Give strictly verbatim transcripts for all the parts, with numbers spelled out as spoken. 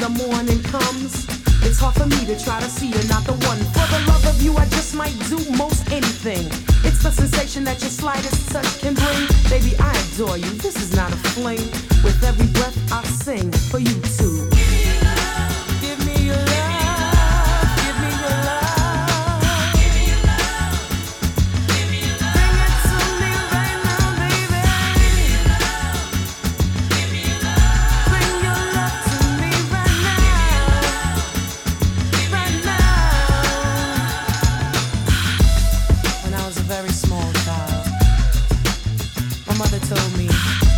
the morning comes, it's hard for me to try to see you're not the one. For the love of you, I just might do most anything. It's the sensation that your slightest touch can bring. Baby, I adore you, this is not a fling. With every breath I sing for you too. Give me your love, give me your love. Give me your love, give me your love. Bring it to me right now, baby. Give me your love, give me your love. Bring your love to me right now, right now. When I was a very small child, my mother told me,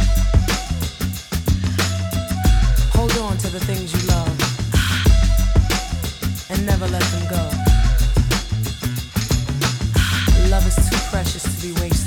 hold on to the things you love and never let them go. Love is too precious to be wasted.